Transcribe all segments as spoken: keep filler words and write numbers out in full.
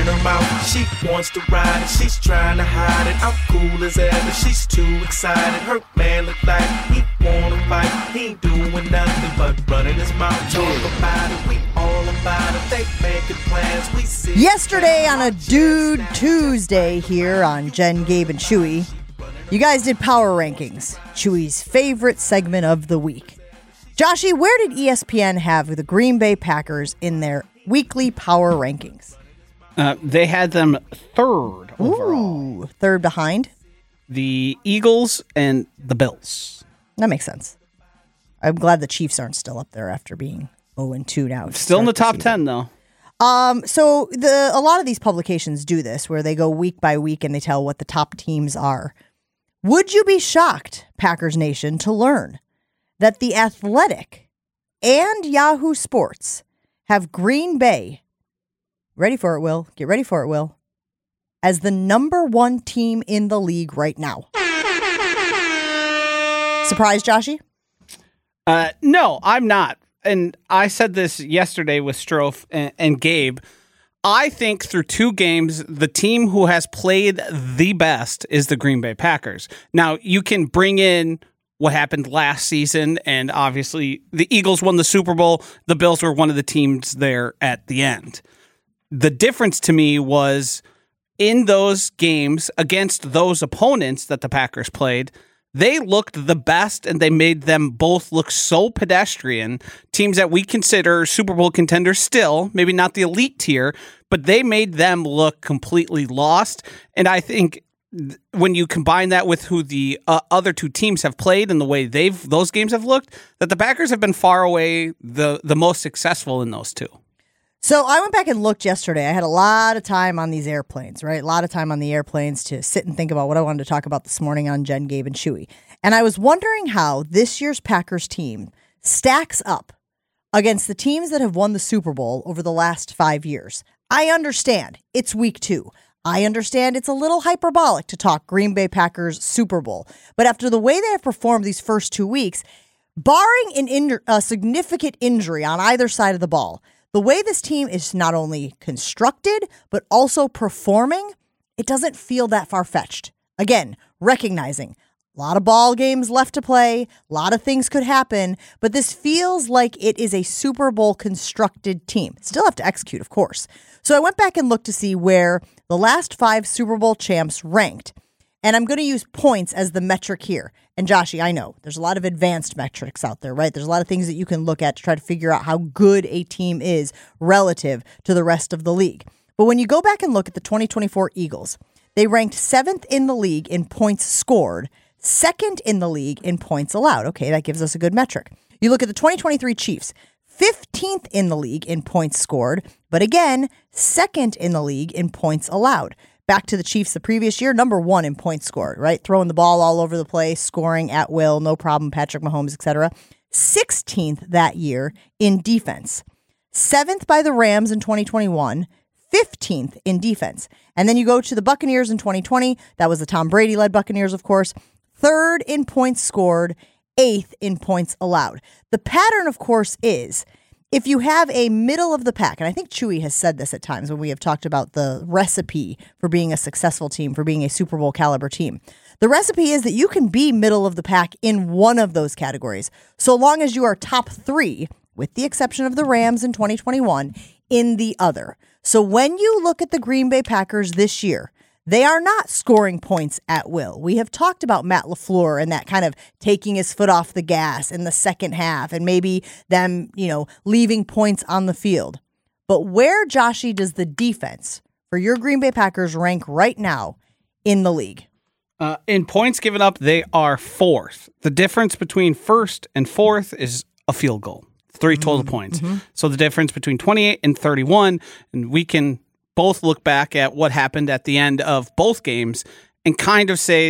running her mouth. She wants to ride it, she's trying to hide it. I'm cool as ever, she's too excited. Her man look like he wanna fight. He ain't doing nothing but running his mouth. Talk about it, we all about it. They making plans, we see. Yesterday on a Dude Tuesday here on Jen, Gabe, and Chewy, you guys did power rankings, Chewy's favorite segment of the week. Joshy, where did E S P N have the Green Bay Packers in their weekly power rankings? Uh, they had them third overall. Ooh, third behind? The Eagles and the Bills. That makes sense. I'm glad the Chiefs aren't still up there after being oh and two now. Still in the top ten, though. Um, so the a lot of these publications do this, where they go week by week and they tell what the top teams are. Would you be shocked, Packers Nation, to learn that The Athletic and Yahoo Sports have Green Bay, ready for it, Will, get ready for it, Will, as the number one team in the league right now? Surprise, Joshy? Uh, no, I'm not. And I said this yesterday with Strofe and, and Gabe. I think through two games, the team who has played the best is the Green Bay Packers. Now, you can bring in what happened last season, and obviously the Eagles won the Super Bowl. The Bills were one of the teams there at the end. The difference to me was in those games against those opponents that the Packers played, they looked the best, and they made them both look so pedestrian. Teams that we consider Super Bowl contenders still, maybe not the elite tier, but they made them look completely lost. And I think th- when you combine that with who the uh, other two teams have played and the way they've those games have looked, that the Packers have been far away the the most successful in those two. So I went back and looked yesterday. I had a lot of time on these airplanes, right? A lot of time on the airplanes to sit and think about what I wanted to talk about this morning on Jen, Gabe, and Chewy. And I was wondering how this year's Packers team stacks up against the teams that have won the Super Bowl over the last five years. I understand it's week two. I understand it's a little hyperbolic to talk Green Bay Packers Super Bowl. But after the way they have performed these first two weeks, barring an in- a significant injury on either side of the ball, the way this team is not only constructed, but also performing, it doesn't feel that far-fetched. Again, recognizing a lot of ball games left to play, a lot of things could happen, but this feels like it is a Super Bowl constructed team. Still have to execute, of course. So I went back and looked to see where the last five Super Bowl champs ranked. And I'm going to use points as the metric here. And Joshy, I know there's a lot of advanced metrics out there, right? There's a lot of things that you can look at to try to figure out how good a team is relative to the rest of the league. But when you go back and look at the twenty twenty-four Eagles, they ranked seventh in the league in points scored, second in the league in points allowed. Okay, that gives us a good metric. You look at the twenty twenty-three Chiefs, fifteenth in the league in points scored, but again, second in the league in points allowed. Back to the Chiefs the previous year, number one in points scored, right? Throwing the ball all over the place, scoring at will, no problem, Patrick Mahomes, et cetera. sixteenth that year in defense. seventh by the Rams in twenty twenty-one, fifteenth in defense. And then you go to the Buccaneers in twenty twenty. That was the Tom Brady-led Buccaneers, of course. Third in points scored, eighth in points allowed. The pattern, of course, is if you have a middle of the pack, and I think Chewy has said this at times when we have talked about the recipe for being a successful team, for being a Super Bowl caliber team. The recipe is that you can be middle of the pack in one of those categories, so long as you are top three, with the exception of the Rams in twenty twenty-one, in the other. So when you look at the Green Bay Packers this year, they are not scoring points at will. We have talked about Matt LaFleur and that kind of taking his foot off the gas in the second half and maybe them, you know, leaving points on the field. But where, Joshy, does the defense for your Green Bay Packers rank right now in the league? Uh, in points given up, they are fourth. The difference between first and fourth is a field goal, three total mm-hmm. points. Mm-hmm. So the difference between twenty-eight and thirty-one, and we can both look back at what happened at the end of both games and kind of say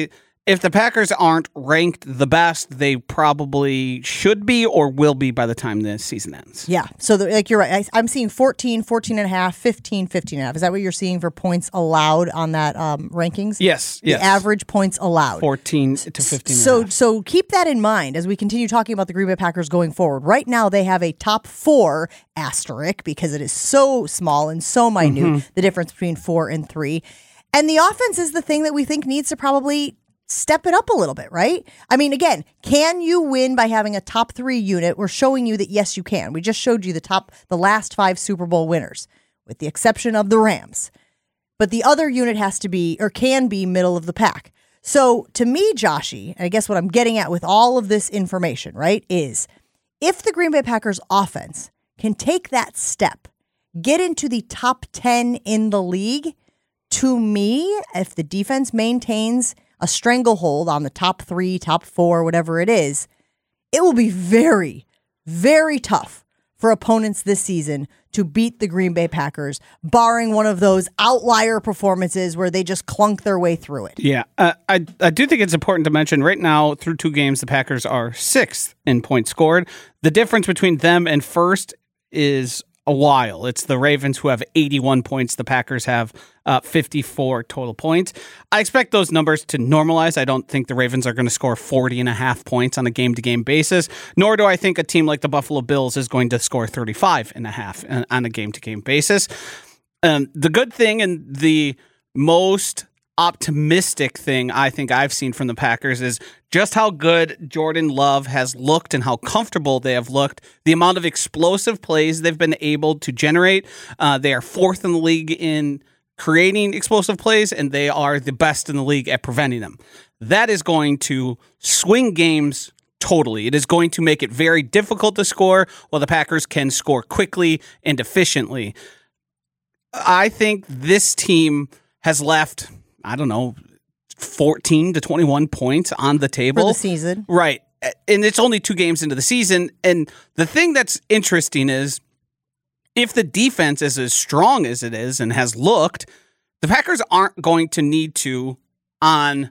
if the Packers aren't ranked the best, they probably should be or will be by the time the season ends. Yeah. So, the, like, you're right. I, I'm seeing fourteen, fourteen and a half, fifteen, fifteen and a half. Is that what you're seeing for points allowed on that um, rankings? Yes. The yes. average points allowed. fourteen to fifteen. So, and a half. so keep that in mind as we continue talking about the Green Bay Packers going forward. Right now, they have a top four asterisk because it is so small and so minute, mm-hmm. the difference between four and three. And the offense is the thing that we think needs to probably step it up a little bit, right? I mean, again, can you win by having a top three unit? We're showing you that, yes, you can. We just showed you the top, the last five Super Bowl winners, with the exception of the Rams. But the other unit has to be, or can be, middle of the pack. So to me, Joshy, and I guess what I'm getting at with all of this information, right, is if the Green Bay Packers offense can take that step, get into the top ten in the league, to me, if the defense maintains a stranglehold on the top three, top four, whatever it is, it will be very, very tough for opponents this season to beat the Green Bay Packers, barring one of those outlier performances where they just clunk their way through it. Yeah, uh, I, I do think it's important to mention right now, through two games, the Packers are sixth in points scored. The difference between them and first is a while. It's the Ravens who have eighty-one points. The Packers have uh, fifty-four total points. I expect those numbers to normalize. I don't think the Ravens are going to score forty and a half points on a game-to-game basis, nor do I think a team like the Buffalo Bills is going to score thirty-five and a half on a game-to-game basis. Um, the good thing and the most optimistic thing I think I've seen from the Packers is just how good Jordan Love has looked and how comfortable they have looked. The amount of explosive plays they've been able to generate. Uh, they are fourth in the league in creating explosive plays, and they are the best in the league at preventing them. That is going to swing games totally. It is going to make it very difficult to score, while the Packers can score quickly and efficiently. I think this team has left, I don't know, fourteen to twenty-one points on the table. For the season. Right. And it's only two games into the season. And the thing that's interesting is if the defense is as strong as it is and has looked, the Packers aren't going to need to, on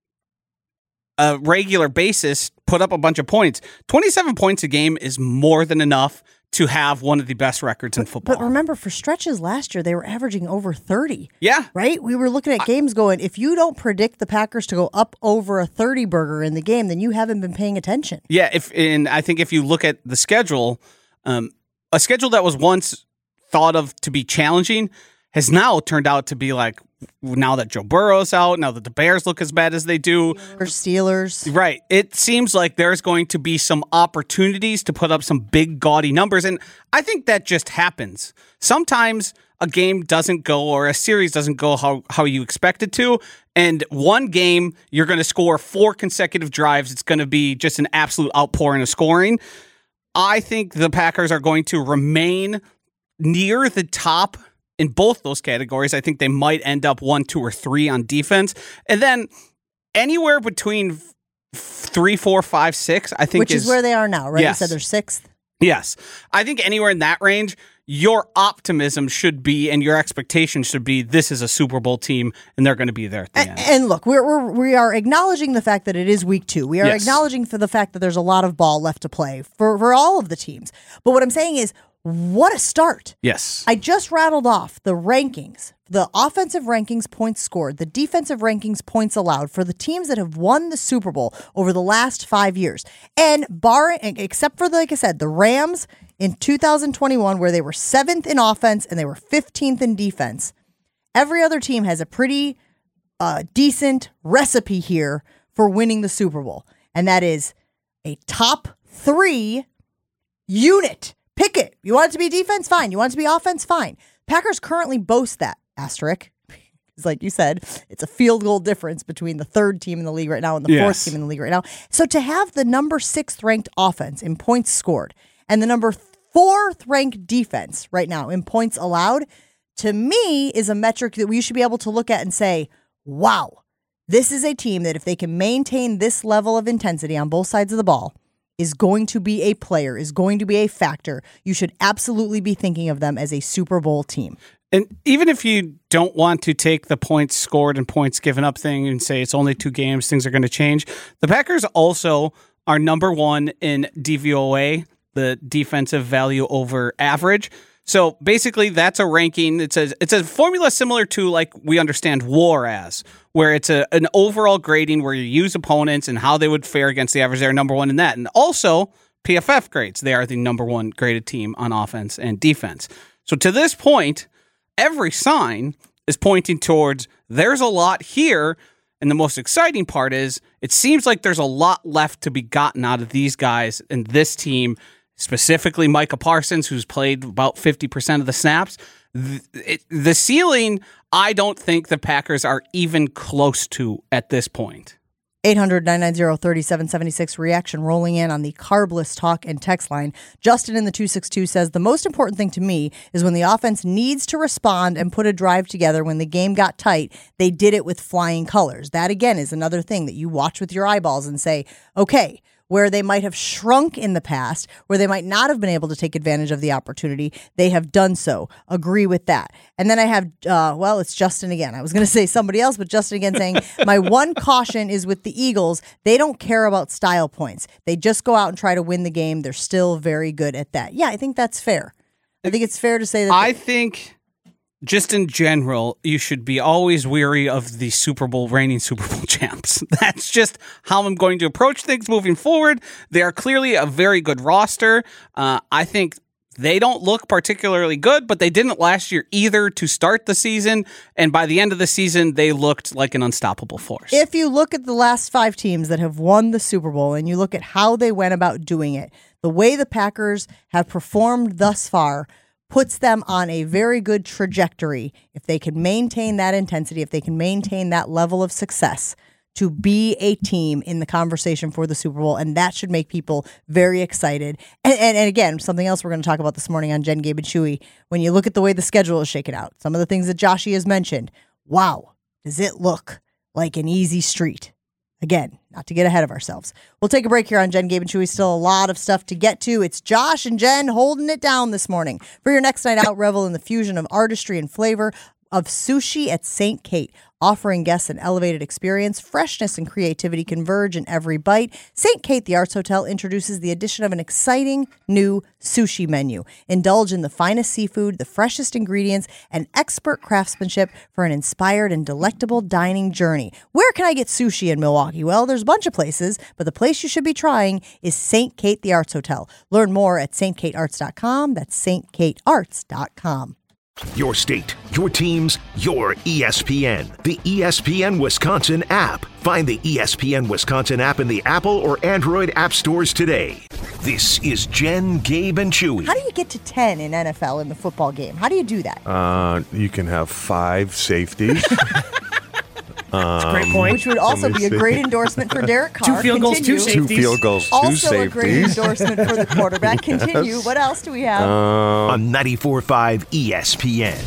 a regular basis, put up a bunch of points. twenty-seven points a game is more than enough to have one of the best records in football. But remember, for stretches last year, they were averaging over thirty. Yeah. Right? We were looking at games going, if you don't predict the Packers to go up over a thirty burger in the game, then you haven't been paying attention. Yeah, if and I think if you look at the schedule, um, a schedule that was once thought of to be challenging has now turned out to be like, now that Joe Burrow's out, now that the Bears look as bad as they do. Steelers. Right. It seems like there's going to be some opportunities to put up some big, gaudy numbers. And I think that just happens. Sometimes a game doesn't go or a series doesn't go how, how you expect it to. And one game, you're going to score four consecutive drives. It's going to be just an absolute outpouring of scoring. I think the Packers are going to remain near the top in both those categories. I think they might end up one, two, or three on defense. And then anywhere between three, four, five, six, I think Which is, is where they are now, right? Yes. You said they're sixth? Yes. I think anywhere in that range, your optimism should be and your expectation should be this is a Super Bowl team and they're going to be there at the and, end. And look, we're, we're, we are acknowledging the fact that it is week two. We are yes. acknowledging for the fact that there's a lot of ball left to play for, for all of the teams. But what I'm saying is, what a start. Yes. I just rattled off the rankings, the offensive rankings points scored, the defensive rankings points allowed for the teams that have won the Super Bowl over the last five years. And barring, except for, like I said, the Rams in two thousand twenty-one, where they were seventh in offense and they were fifteenth in defense, every other team has a pretty uh, decent recipe here for winning the Super Bowl. And that is a top three unit. Pick it. You want it to be defense? Fine. You want it to be offense? Fine. Packers currently boast that, asterisk. It's like you said, it's a field goal difference between the third team in the league right now and the yes. fourth team in the league right now. So to have the number sixth ranked offense in points scored and the number fourth ranked defense right now in points allowed, to me is a metric that we should be able to look at and say, wow, this is a team that if they can maintain this level of intensity on both sides of the ball, is going to be a player, is going to be a factor, you should absolutely be thinking of them as a Super Bowl team. And even if you don't want to take the points scored and points given up thing and say it's only two games, things are going to change, the Packers also are number one in D V O A, the defensive value over average. So basically that's a ranking. It's a, it's a formula similar to like we understand WAR as, where it's a, an overall grading where you use opponents and how they would fare against the average. They're number one in that. And also P F F grades. They are the number one graded team on offense and defense. So to this point, every sign is pointing towards there's a lot here. And the most exciting part is it seems like there's a lot left to be gotten out of these guys and this team, specifically Micah Parsons, who's played about fifty percent of the snaps. The, it, the ceiling, I don't think the Packers are even close to at this point. eight hundred, nine nine zero, three seven seven six reaction rolling in on the Carbless talk and text line. Justin in the two six two says, the most important thing to me is when the offense needs to respond and put a drive together when the game got tight, they did it with flying colors. That, again, is another thing that you watch with your eyeballs and say, okay, where they might have shrunk in the past, where they might not have been able to take advantage of the opportunity, they have done so. Agree with that. And then I have, uh, well, it's Justin again. I was going to say somebody else, but Justin again saying, my one caution is with the Eagles, they don't care about style points. They just go out and try to win the game. They're still very good at that. Yeah, I think that's fair. I think it's fair to say that. I think just in general, you should be always weary of the Super Bowl reigning Super Bowl champs. That's just how I'm going to approach things moving forward. They are clearly a very good roster. Uh, I think they don't look particularly good, but they didn't last year either to start the season. And by the end of the season, they looked like an unstoppable force. If you look at the last five teams that have won the Super Bowl and you look at how they went about doing it, the way the Packers have performed thus far puts them on a very good trajectory if they can maintain that intensity, if they can maintain that level of success to be a team in the conversation for the Super Bowl, and that should make people very excited. And, and, and again, something else we're going to talk about this morning on Jen, Gabe, and Chewy, when you look at the way the schedule is shaken out, some of the things that Joshy has mentioned, wow, does it look like an easy street? Again, not to get ahead of ourselves. We'll take a break here on Jen, Gabe, and Chewy. Still a lot of stuff to get to. It's Josh and Jen holding it down this morning. For your next night out, revel in the fusion of artistry and flavor of sushi at Saint Kate, offering guests an elevated experience. Freshness and creativity converge in every bite. Saint Kate, the Arts Hotel, introduces the addition of an exciting new sushi menu. Indulge in the finest seafood, the freshest ingredients, and expert craftsmanship for an inspired and delectable dining journey. Where can I get sushi in Milwaukee? Well, there's a bunch of places, but the place you should be trying is Saint Kate, the Arts Hotel. Learn more at saint kate arts dot com. That's saint kate arts dot com. Your state, your teams, your E S P N. The E S P N Wisconsin app. Find the E S P N Wisconsin app in the Apple or Android app stores today. This is Jen, Gabe, and Chewy. How do you get to ten in N F L in the football game? How do you do that? Uh, you can have five safeties. That's a great point. Which would also be a great endorsement for Derek Carr. Two field goals, two Continue. Two field goals, two Also safeties. a great endorsement for the quarterback. Continue. What else do we have? On ninety-four point five E S P N.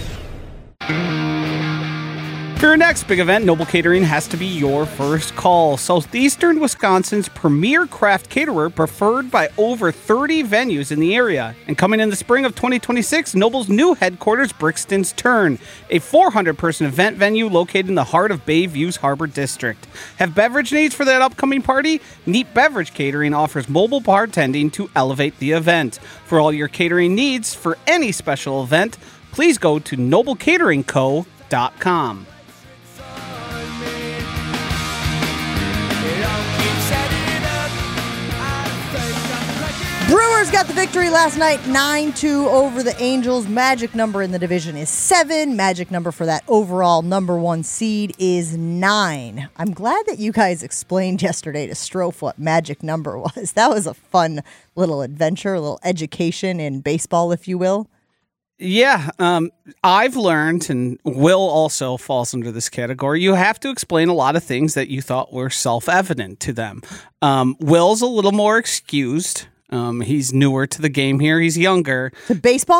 For your next big event, Noble Catering has to be your first call. Southeastern Wisconsin's premier craft caterer, preferred by over thirty venues in the area. And coming in the spring of twenty twenty-six, Noble's new headquarters, Brixton's Turn, a four hundred person event venue located in the heart of Bayview's Harbor District. Have beverage needs for that upcoming party? Neat Beverage Catering offers mobile bartending to elevate the event. For all your catering needs for any special event, please go to noble catering co dot com. Brewers got the victory last night, nine two over the Angels. Magic number in the division is seven. Magic number for that overall number one seed is nine. I'm glad that you guys explained yesterday to Strofe what magic number was. That was a fun little adventure, a little education in baseball, if you will. Yeah, um, I've learned, and Will also falls under this category, you have to explain a lot of things that you thought were self-evident to them. Um, Will's a little more excused. Um, he's newer to the game here. He's younger. To baseball?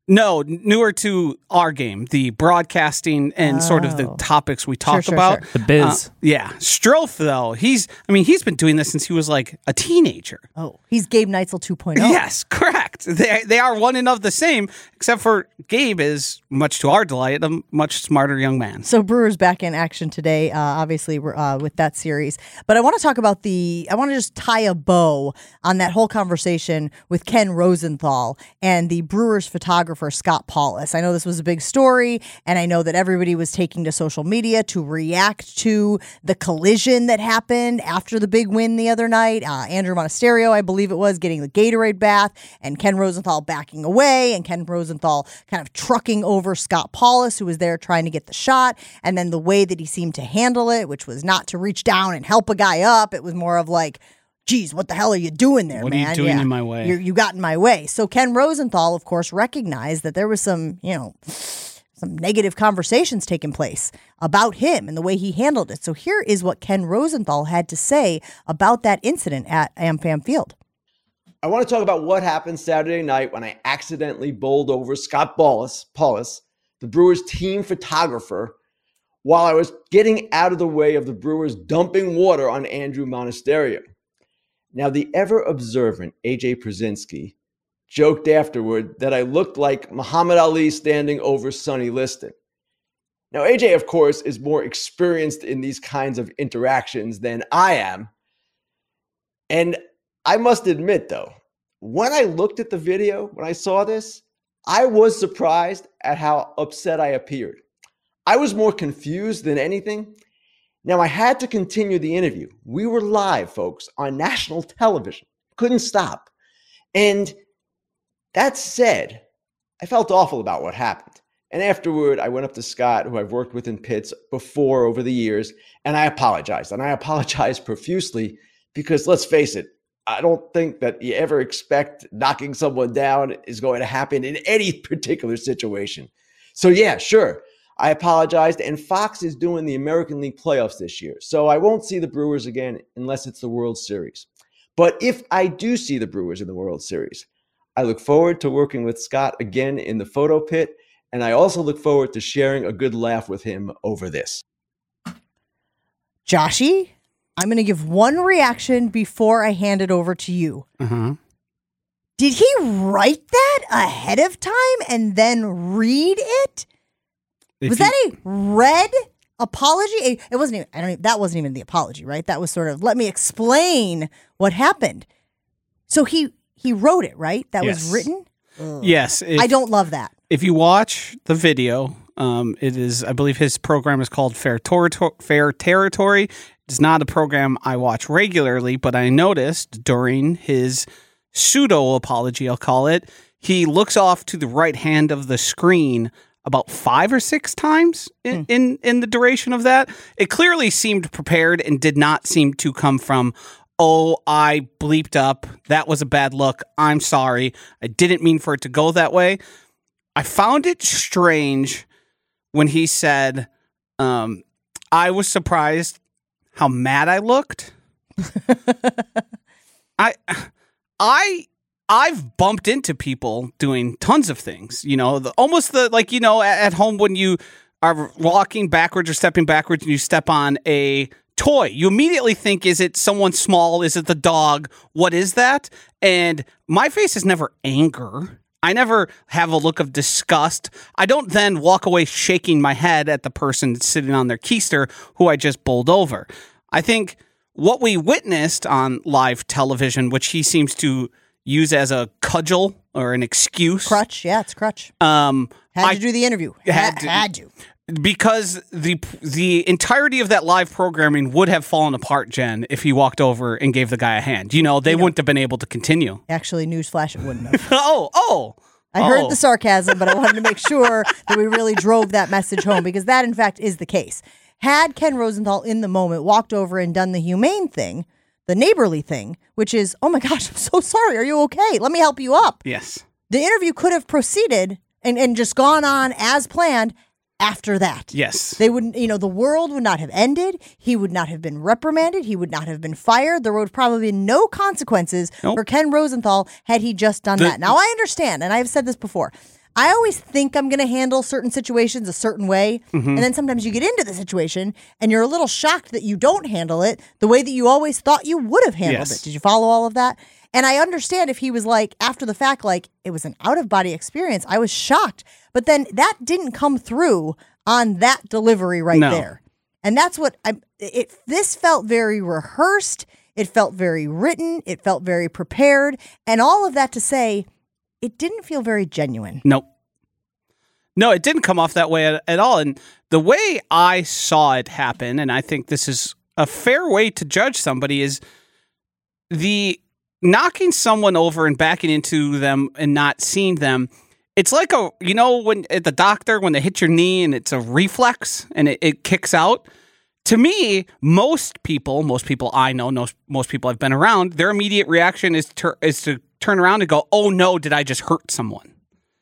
No, newer to our game, the broadcasting and oh. sort of the topics we talk sure, sure, about. Sure. The biz. Uh, yeah. Strofe, though, he's, I mean, he's been doing this since he was like a teenager. Oh, he's Gabe Neitzel two point oh. Yes, correct. They, they are one and of the same, except for Gabe is, much to our delight, a much smarter young man. So Brewers back in action today, uh, obviously, uh, with that series. But I want to talk about the, I want to just tie a bow on that whole conversation with Ken Rosenthal and the Brewers photographer Scott Paulus. I know this was a big story, and I know that everybody was taking to social media to react to the collision that happened after the big win the other night. Uh, Andrew Monasterio, I believe it was, getting the Gatorade bath, and Ken Rosenthal backing away, and Ken Rosenthal kind of trucking over Scott Paulus, who was there trying to get the shot, and then the way that he seemed to handle it, which was not to reach down and help a guy up. It was more of like, geez, what the hell are you doing there, what man? What are you doing yeah. in my way? You're, you got in my way. So Ken Rosenthal, of course, recognized that there was some, you know, some negative conversations taking place about him and the way he handled it. So here is what Ken Rosenthal had to say about that incident at AmFam Field. I want to talk about what happened Saturday night when I accidentally bowled over Scott Paulus, Paulus, the Brewers team photographer, while I was getting out of the way of the Brewers dumping water on Andrew Monasterio. Now, the ever-observant A J Przinsky joked afterward that I looked like Muhammad Ali standing over Sonny Liston. Now, A J, of course, is more experienced in these kinds of interactions than I am. And I must admit, though, when I looked at the video, when I saw this, I was surprised at how upset I appeared. I was more confused than anything. Now, I had to continue the interview. We were live, folks, on national television. Couldn't stop. And that said, I felt awful about what happened. And afterward, I went up to Scott, who I've worked with in pits before over the years, and I apologized. And I apologized profusely because, let's face it, I don't think that you ever expect knocking someone down is going to happen in any particular situation. So yeah, sure. I apologized, and Fox is doing the American League playoffs this year, so I won't see the Brewers again unless it's the World Series. But if I do see the Brewers in the World Series, I look forward to working with Scott again in the photo pit, and I also look forward to sharing a good laugh with him over this. Joshy, I'm going to give one reaction before I hand it over to you. Uh-huh. Did he write that ahead of time and then read it? If was you, that a red apology? It wasn't even, I don't even, that wasn't even the apology, right? That was sort of, let me explain what happened. So he, he wrote it, right? That yes. was written? Ugh. Yes. If, I don't love that. If you watch the video, um, it is, I believe his program is called Fair, Tor- Fair Territory. It's not a program I watch regularly, but I noticed during his pseudo apology, I'll call it, he looks off to the right hand of the screen about five or six times in, mm. in, in the duration of that. It clearly seemed prepared and did not seem to come from, oh, I bleeped up. That was a bad look. I'm sorry. I didn't mean for it to go that way. I found it strange when he said, um, I was surprised how mad I looked. I, I, I've bumped into people doing tons of things, you know, the, almost the, like, you know, at, at home when you are walking backwards or stepping backwards and you step on a toy, you immediately think, is it someone small? Is it the dog? What is that? And my face is never anger. I never have a look of disgust. I don't then walk away shaking my head at the person sitting on their keister who I just bowled over. I think what we witnessed on live television, which he seems to use as a cudgel or an excuse. Crutch, yeah, it's crutch. Um, had I to do the interview. Had Had, to. had to. Because the the entirety of that live programming would have fallen apart, Jen, if he walked over and gave the guy a hand. You know, they you know, wouldn't have been able to continue. Actually, newsflash, it wouldn't have. oh, oh. I oh. heard the sarcasm, but I wanted to make sure that we really drove that message home, because that, in fact, is the case. Had Ken Rosenthal in the moment walked over and done the humane thing, the neighborly thing, which is, oh my gosh, I'm so sorry. Are you okay? Let me help you up. Yes. The interview could have proceeded and, and just gone on as planned after that. Yes. They wouldn't, you know, the world would not have ended. He would not have been reprimanded. He would not have been fired. There would probably be no consequences nope. for Ken Rosenthal had he just done the, that. Now, I understand, and I've said this before, I always think I'm going to handle certain situations a certain way. Mm-hmm. And then sometimes you get into the situation and you're a little shocked that you don't handle it the way that you always thought you would have handled Yes. it. Did you follow all of that? And I understand if he was like, after the fact, like it was an out of body experience. I was shocked. But then that didn't come through on that delivery right No. there. And that's what I, it, this felt very rehearsed. It felt very written. It felt very prepared. And all of that to say, it didn't feel very genuine. Nope. No, it didn't come off that way at, at all. And the way I saw it happen, and I think this is a fair way to judge somebody, is the knocking someone over and backing into them and not seeing them. It's like a, you know, when at the doctor, when they hit your knee and it's a reflex and it, it kicks out. To me, most people, most people I know, most, most people I've been around, their immediate reaction is to, is to turn around and go, oh no, did I just hurt someone?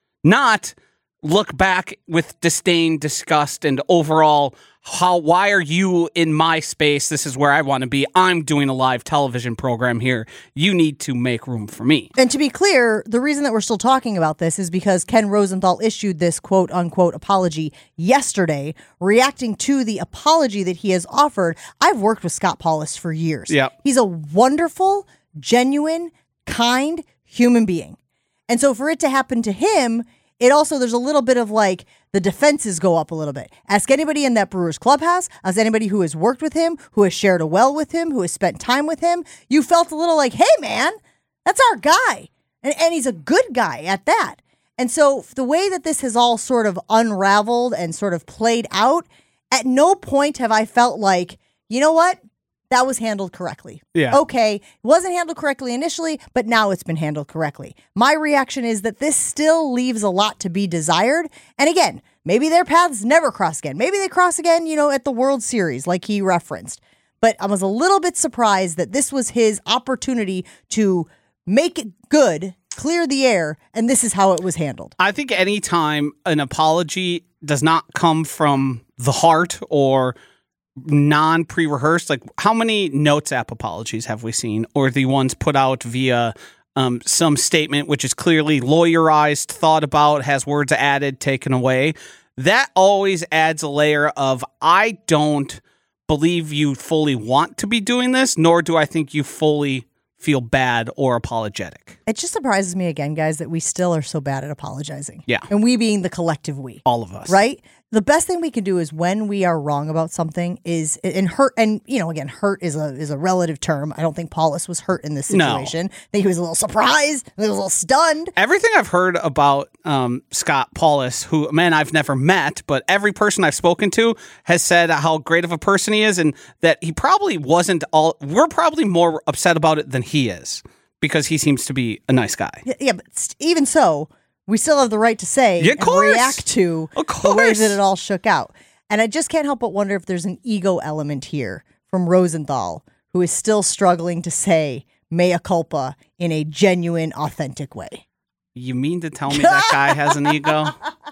Not look back with disdain, disgust, and overall, how, why are you in my space? This is where I want to be. I'm doing a live television program here. You need to make room for me. And to be clear, the reason that we're still talking about this is because Ken Rosenthal issued this quote unquote apology yesterday, reacting to the apology that he has offered. I've worked with Scott Paulus for years. Yep. He's a wonderful, genuine, kind human being. And so for it to happen to him, it also, there's a little bit of like the defenses go up a little bit. Ask anybody in that Brewers clubhouse, ask anybody who has worked with him, who has shared a well with him, who has spent time with him. You felt a little like, hey, man, that's our guy. And, and he's a good guy at that. And so the way that this has all sort of unraveled and sort of played out, at no point have I felt like, you know what? That was handled correctly. Yeah. Okay, it wasn't handled correctly initially, but now it's been handled correctly. My reaction is that this still leaves a lot to be desired. And again, maybe their paths never cross again. Maybe they cross again, you know, at the World Series, like he referenced. But I was a little bit surprised that this was his opportunity to make it good, clear the air, and this is how it was handled. I think anytime an apology does not come from the heart or non-pre-rehearsed, like how many Notes app apologies have we seen, or the ones put out via um, some statement which is clearly lawyerized, thought about, has words added, taken away? That always adds a layer of, I don't believe you fully want to be doing this, nor do I think you fully feel bad or apologetic. It just surprises me again, guys, that we still are so bad at apologizing. Yeah. And we being the collective we. All of us. Right? The best thing we can do is when we are wrong about something is, and hurt, and, you know, again, hurt is a is a relative term. I don't think Paulus was hurt in this No. situation. I think he was a little surprised. He was a little stunned. Everything I've heard about um, Scott Paulus, who, man, I've never met, but every person I've spoken to has said how great of a person he is, and that he probably wasn't all, we're probably more upset about it than he is, because he seems to be a nice guy. Yeah, yeah, but st- even so, we still have the right to say Yeah, of and course. react to Of the way course. that it all shook out. And I just can't help but wonder if there's an ego element here from Rosenthal, who is still struggling to say mea culpa in a genuine, authentic way. You mean to tell me that guy has an ego?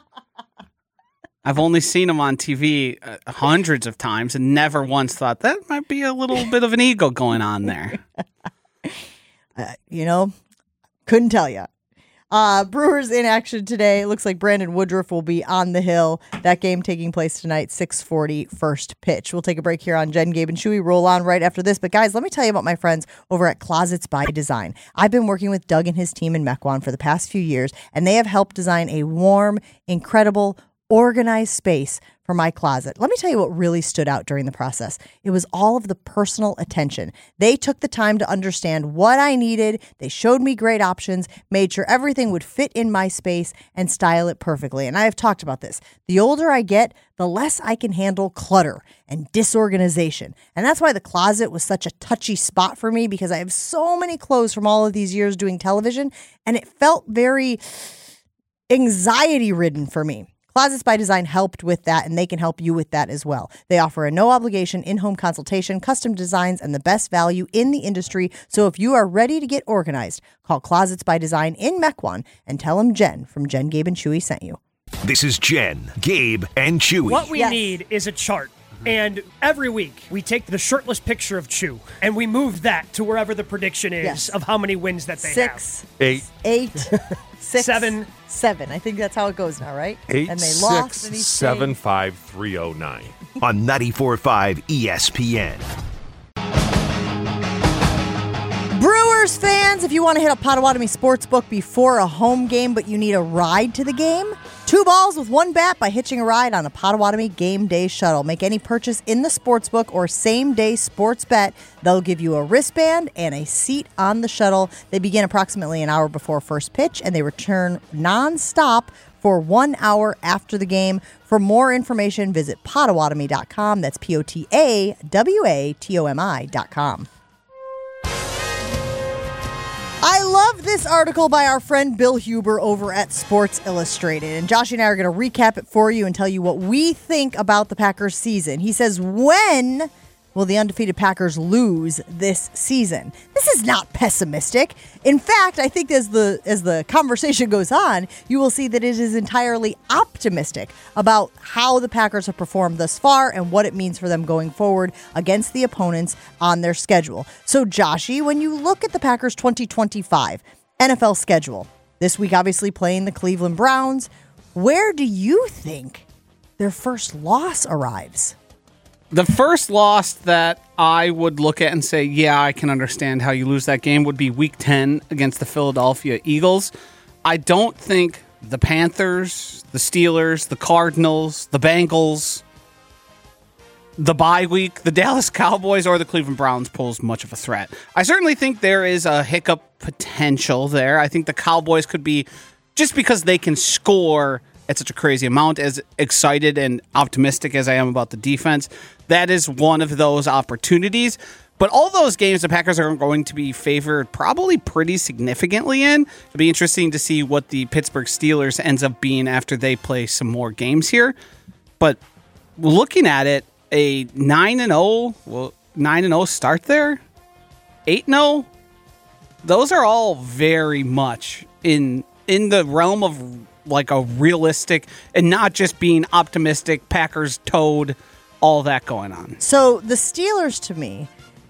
I've only seen him on T V uh, hundreds of times and never once thought that might be a little bit of an ego going on there. Uh, you know, couldn't tell you. Uh, Brewers in action today. It looks like Brandon Woodruff will be on the hill. That game taking place tonight, six forty, first pitch. We'll take a break here on Jen, Gabe, and Chewy. Roll on right after this. But guys, let me tell you about my friends over at Closets by Design. I've been working with Doug and his team in Mequon for the past few years, and they have helped design a warm, incredible, organized space for my closet. Let me tell you what really stood out during the process. It was all of the personal attention. They took the time to understand what I needed. They showed me great options, made sure everything would fit in my space, and style it perfectly. And I have talked about this. The older I get, the less I can handle clutter and disorganization. And that's why the closet was such a touchy spot for me, because I have so many clothes from all of these years doing television, and it felt very anxiety-ridden for me. Closets by Design helped with that, and they can help you with that as well. They offer a no-obligation in-home consultation, custom designs, and the best value in the industry. So if you are ready to get organized, call Closets by Design in Mequon and tell them Jen from Jen, Gabe, and Chewy sent you. This is Jen, Gabe, and Chewy. What we Yes. need is a chart. And every week, we take the shirtless picture of Chew, and we move that to wherever the prediction is Yes. of how many wins that they Six, have. Eight. eight, six, Seven. seven. I think that's how it goes now, right? Eight, and they six, lost. And he seven, stayed. five, three, oh, nine. on ninety-four point five E S P N. Brewers fans, if you want to hit up Potawatomi Sportsbook before a home game, but you need a ride to the game, two balls with one bat by hitching a ride on a Potawatomi Game Day Shuttle. Make any purchase in the sportsbook or same-day sports bet. They'll give you a wristband and a seat on the shuttle. They begin approximately an hour before first pitch, and they return nonstop for one hour after the game. For more information, visit Potawatomi dot com. That's P O T A W A T O M I dot com. I love this article by our friend Bill Huber over at Sports Illustrated. And Josh and I are going to recap it for you and tell you what we think about the Packers season. He says, when will the undefeated Packers lose this season? This is not pessimistic. In fact, I think as the as the conversation goes on, you will see that it is entirely optimistic about how the Packers have performed thus far and what it means for them going forward against the opponents on their schedule. So, Joshy, when you look at the Packers twenty twenty-five N F L schedule, this week obviously playing the Cleveland Browns, where do you think their first loss arrives? The first loss that I would look at and say, yeah, I can understand how you lose that game would be week ten against the Philadelphia Eagles. I don't think the Panthers, the Steelers, the Cardinals, the Bengals, the bye week, the Dallas Cowboys, or the Cleveland Browns pose much of a threat. I certainly think there is a hiccup potential there. I think the Cowboys could be, just because they can score at such a crazy amount, as excited and optimistic as I am about the defense, that is one of those opportunities. But all those games, the Packers are going to be favored probably pretty significantly in. It'll be interesting to see what the Pittsburgh Steelers ends up being after they play some more games here. But looking at it, a nine and oh, well, nine and oh start there, eight and oh, those are all very much in in the realm of like a realistic and not just being optimistic, Packers toad, all that going on. So the Steelers, to me,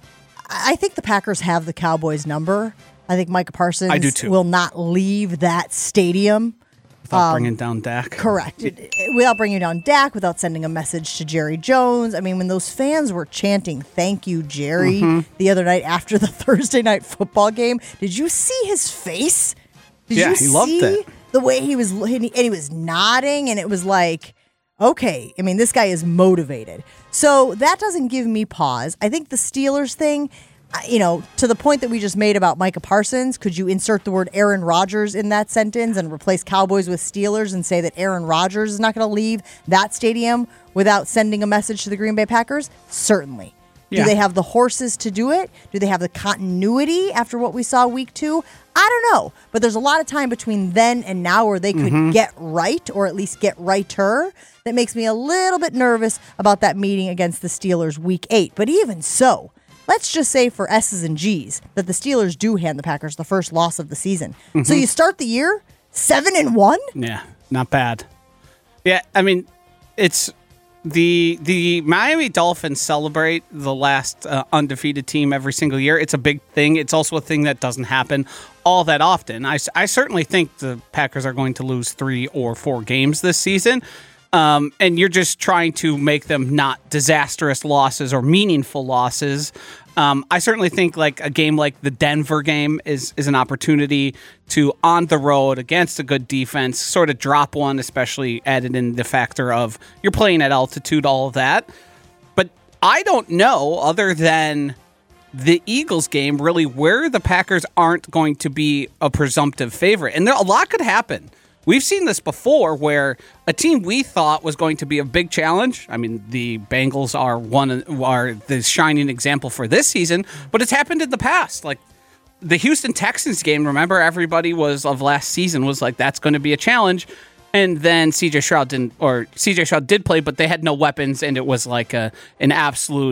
I think the Packers have the Cowboys number. I think Micah Parsons I do too. will not leave that stadium. Without Um, bringing down Dak. Correct. It- it- without bringing down Dak, without sending a message to Jerry Jones. I mean, when those fans were chanting, "Thank you, Jerry," Mm-hmm. the other night after the Thursday night football game, did you see his face? Did Yeah, you he loved see it. the way he was, and he, and he was nodding, and it was like, okay, I mean, this guy is motivated. So that doesn't give me pause. I think the Steelers thing, uh, you know, to the point that we just made about Micah Parsons, could you insert the word Aaron Rodgers in that sentence and replace Cowboys with Steelers and say that Aaron Rodgers is not going to leave that stadium without sending a message to the Green Bay Packers? Certainly. Yeah. Do they have the horses to do it? Do they have the continuity after what we saw week two? I don't know. But there's a lot of time between then and now where they could Mm-hmm. get right, or at least get righter. That makes me a little bit nervous about that meeting against the Steelers week eight. But even so, let's just say for S's and G's that the Steelers do hand the Packers the first loss of the season. Mm-hmm. So you start the year seven and one? Yeah, not bad. Yeah, I mean, it's the the Miami Dolphins celebrate the last uh, undefeated team every single year. It's a big thing. It's also a thing that doesn't happen all that often. I, I certainly think the Packers are going to lose three or four games this season. Um, and you're just trying to make them not disastrous losses or meaningful losses. Um, I certainly think like a game like the Denver game is is an opportunity to, on the road against a good defense, sort of drop one, especially added in the factor of you're playing at altitude, all of that. But I don't know, other than the Eagles game, really where the Packers aren't going to be a presumptive favorite. And there, a lot could happen. We've seen this before where a team we thought was going to be a big challenge. I mean, the Bengals are one are the shining example for this season, but it's happened in the past. Like the Houston Texans game, remember everybody was of last season was like, that's going to be a challenge. And then C J Stroud didn't, or C J Stroud did play, but they had no weapons, and it was like a an absolute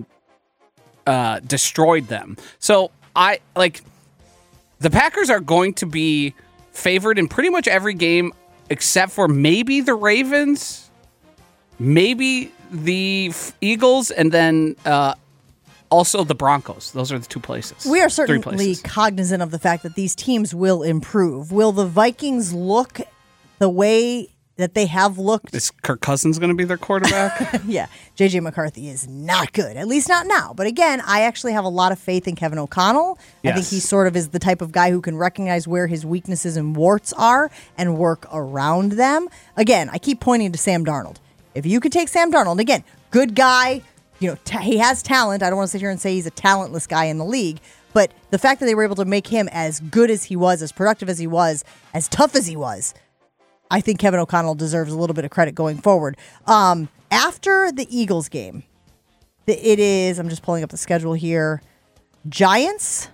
uh, destroyed them. So I like the Packers are going to be favored in pretty much every game except for maybe the Ravens. maybe the f- Eagles, and then uh, also the Broncos. Those are the two places. We are Three certainly places. cognizant of the fact that these teams will improve. Will the Vikings look the way that they have looked? Is Kirk Cousins going to be their quarterback? Yeah, J J McCarthy is not good, at least not now. But again, I actually have a lot of faith in Kevin O'Connell. I think Yes. he sort of is the type of guy who can recognize where his weaknesses and warts are and work around them. Again, I keep pointing to Sam Darnold. If you could take Sam Darnold, again, good guy, you know, ta- he has talent. I don't want to sit here and say he's a talentless guy in the league. But the fact that they were able to make him as good as he was, as productive as he was, as tough as he was, I think Kevin O'Connell deserves a little bit of credit going forward. Um, after the Eagles game, the, it is, I'm just pulling up the schedule here, Giants,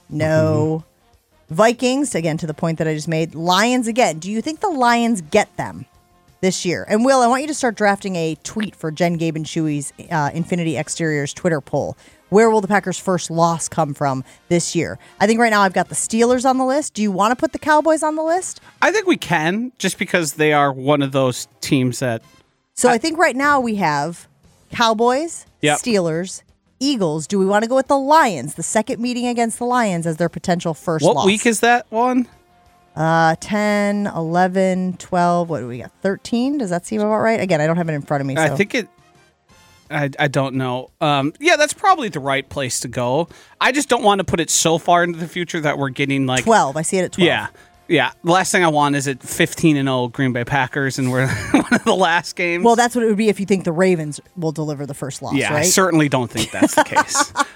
no. Mm-hmm. Vikings, again, to the point that I just made. Lions, again. Do you think the Lions get them this year? And Will, I want you to start drafting a tweet for Jen, Gabe, and Chewy's uh, Infinity Exteriors Twitter poll. Where will the Packers' first loss come from this year? I think right now I've got the Steelers on the list. Do you want to put the Cowboys on the list? I think we can, just because they are one of those teams that... So I, I think right now we have Cowboys, Yep. Steelers, Eagles. Do we want to go with the Lions, the second meeting against the Lions as their potential first What loss? week is that one? Uh, ten, eleven, twelve. What do we got? thirteen? Does that seem about right? Again, I don't have it in front of me. So. I think it... I, I don't know. Um, yeah, that's probably the right place to go. I just don't want to put it so far into the future that we're getting like... twelve. I see it at twelve. Yeah. Yeah. The last thing I want is at fifteen and oh Green Bay Packers, and we're one of the last games. Well, that's what it would be if you think the Ravens will deliver the first loss, yeah, right? I certainly don't think that's the case. uh,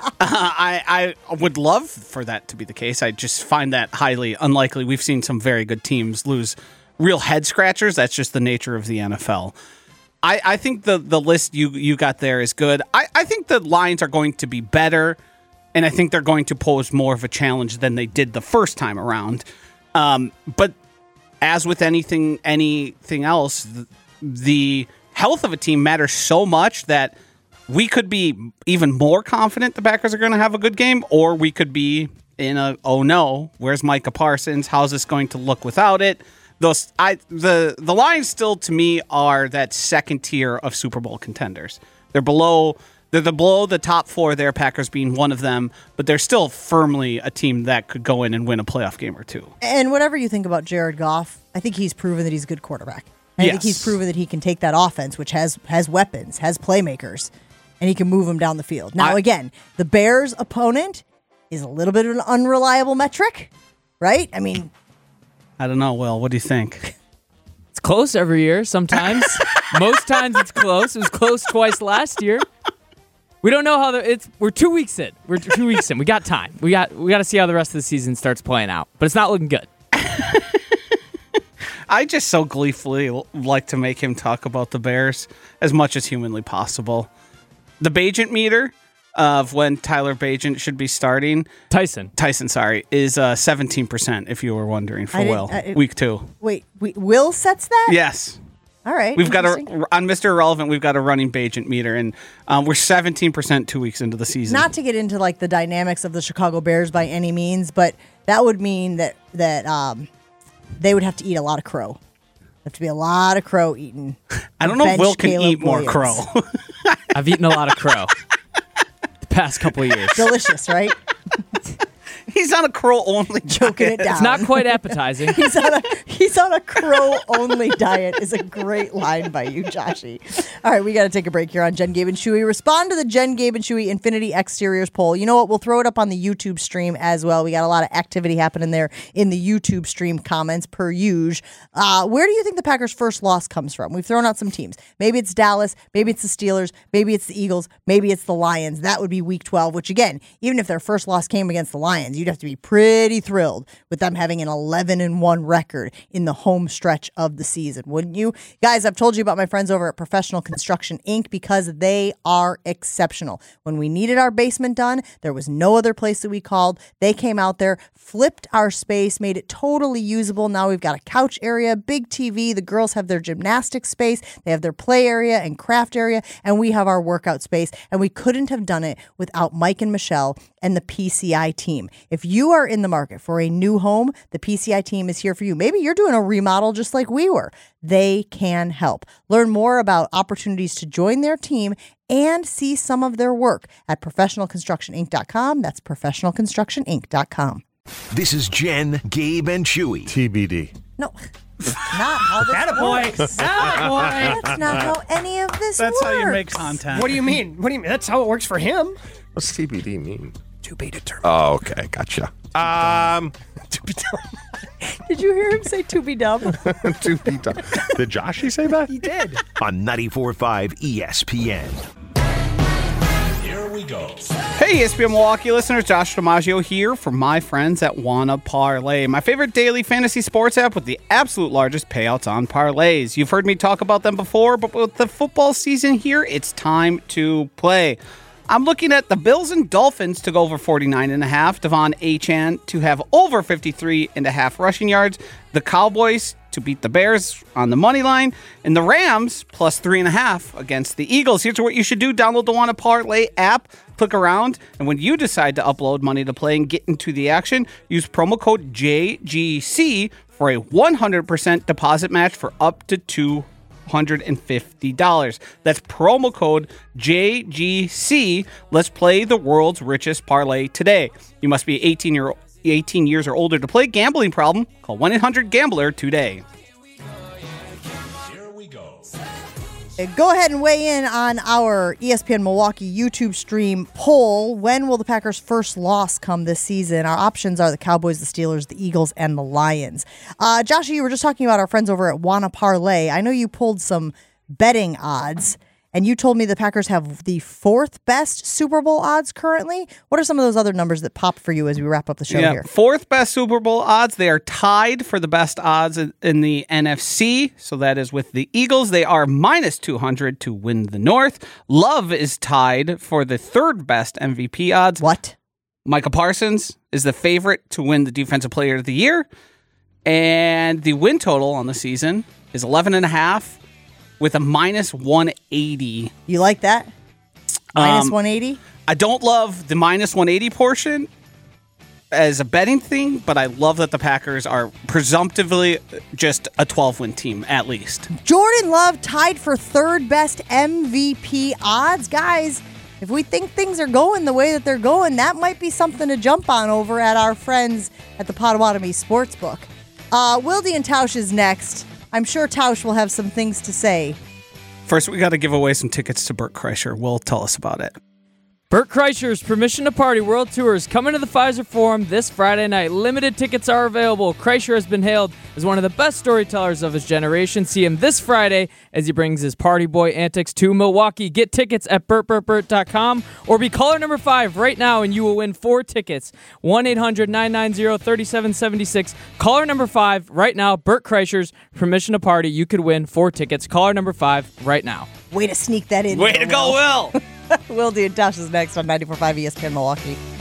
I, I would love for that to be the case. I just find that highly unlikely. We've seen some very good teams lose real head scratchers. That's just the nature of the N F L. I, I think the, the list you, you got there is good. I, I think the Lions are going to be better, and I think they're going to pose more of a challenge than they did the first time around. Um, but as with anything anything else, the, the health of a team matters so much that we could be even more confident the Packers are going to have a good game, or we could be in a, oh no, where's Micah Parsons? How's this going to look without it? Those I the the Lions still to me are that second tier of Super Bowl contenders. They're below they're the below the top four there, Packers being one of them, but they're still firmly a team that could go in and win a playoff game or two. And whatever you think about Jared Goff, I think he's proven that he's a good quarterback. And I think he's Yes. proven that he can take that offense, which has has weapons, has playmakers, and he can move them down the field. Now, I- again, the Bears' opponent is a little bit of an unreliable metric, right? I mean, I don't know, Will. What do you think? It's close every year sometimes. Most times it's close. It was close twice last year. We don't know how the it's we're two weeks in. We're two weeks in. We got time. We got we got to see how the rest of the season starts playing out. But it's not looking good. I just so gleefully like to make him talk about the Bears as much as humanly possible. The Bagent meter of when Tyler Bagent should be starting, Tyson. Tyson, sorry, is uh, seventeen percent, if you were wondering, for I didn't- Will. I- it- Week two. wait, we, Will sets that? Yes. All right. We've got interesting. a, on Mister Irrelevant, we've got a running Bagent meter, and um, we're seventeen percent two weeks into the season. Not to get into like the dynamics of the Chicago Bears by any means, but that would mean that that um, they would have to eat a lot of crow. Have to be a lot of crow eaten. I don't know if bench Will can Caleb eat more Williams. crow. I've eaten a lot of crow the past couple of years. Delicious, right? He's on a crow only Choking it diet. down. It's not quite appetizing. He's on a he's on a crow only diet is a great line by you, Joshy. All right, we got to take a break here on Jen, Gabe, and Chewy. Respond to the Jen, Gabe, and Chewy Infinity Exteriors poll. You know what? We'll throw it up on the YouTube stream as well. We got a lot of activity happening there in the YouTube stream comments per usual. Uh, where do you think the Packers' first loss comes from? We've thrown out some teams. Maybe it's Dallas. Maybe it's the Steelers. Maybe it's the Eagles. Maybe it's the Lions. That would be Week twelve. Which again, even if their first loss came against the Lions, you'd have to be pretty thrilled with them having an eleven and one record in the home stretch of the season, wouldn't you? Guys, I've told you about my friends over at Professional Construction Incorporated because they are exceptional. When we needed our basement done, there was no other place that we called. They came out there, flipped our space, made it totally usable. Now we've got a couch area, big T V. The girls have their gymnastics space. They have their play area and craft area, and we have our workout space. And we couldn't have done it without Mike and Michelle and the P C I team. If you are in the market for a new home, the P C I team is here for you. Maybe you're doing a remodel just like we were. They can help. Learn more about opportunities to join their team and see some of their work at professional construction inc dot com. That's professional construction inc dot com. This is Jen, Gabe, and Chewy. T B D. No, that's not how this Attaboy. works. Attaboy. That's not how any of this That's works. how you make content. What do you mean? What do you mean? That's how it works for him. What's T B D mean? To be determined. Oh, okay. Gotcha. Um, To be determined. Did you hear him say to be dumb? to be done. Did Joshy say that? He did. On ninety-four point five E S P N. Here we go. Hey, E S P N Milwaukee listeners, Josh DiMaggio here from my friends at Wanna Parlay, my favorite daily fantasy sports app with the absolute largest payouts on parlays. You've heard me talk about them before, but with the football season here, it's time to play. I'm looking at the Bills and Dolphins to go over forty-nine and a half, Devon Achane to have over fifty-three and a half rushing yards, the Cowboys to beat the Bears on the money line, and the Rams plus three and a half against the Eagles. Here's what you should do. Download the Wanna Parlay app, click around, and when you decide to upload money to play and get into the action, use promo code J G C for a one hundred percent deposit match for up to two hundred fifty dollars. That's promo code J G C. Let's play the world's richest parlay today. You must be eighteen year eighteen years or older to play. Gambling problem? Call one eight hundred gambler today. Go ahead and weigh in on our E S P N Milwaukee YouTube stream poll. When will the Packers' first loss come this season? Our options are the Cowboys, the Steelers, the Eagles, and the Lions. Uh, Josh, you were just talking about our friends over at Wanna Parlay. I know you pulled some betting odds, and you told me the Packers have the fourth best Super Bowl odds currently. What are some of those other numbers that popped for you as we wrap up the show Yeah, here? fourth best Super Bowl odds. They are tied for the best odds in, in the N F C. So that is with the Eagles. They are minus two hundred to win the North. Love is tied for the third best M V P odds. What? Micah Parsons is the favorite to win the Defensive Player of the Year. And the win total on the season is eleven and a half with a minus one eighty. You like that? Minus Um, one eighty? I don't love the minus one eighty portion as a betting thing, but I love that the Packers are presumptively just a twelve-win team, at least. Jordan Love tied for third best M V P odds. Guys, if we think things are going the way that they're going, that might be something to jump on over at our friends at the Potawatomi Sportsbook. Uh, Wilde and Tausch is next. I'm sure Tausch will have some things to say. First, we got to give away some tickets to Bert Kreischer. Will tell us about it. Bert Kreischer's Permission to Party World Tour is coming to the Pfizer Forum this Friday night. Limited tickets are available. Kreischer has been hailed as one of the best storytellers of his generation. See him this Friday as he brings his party boy antics to Milwaukee. Get tickets at bert bert bert dot com or be caller number five right now and you will win four tickets. one eight hundred nine nine zero three seven seven six. Caller number five right now. Bert Kreischer's Permission to Party. You could win four tickets. Caller number five right now. Way to sneak that in. Way there, to go, Will! Will and Tausch is next on ninety-four point five E S P N Milwaukee.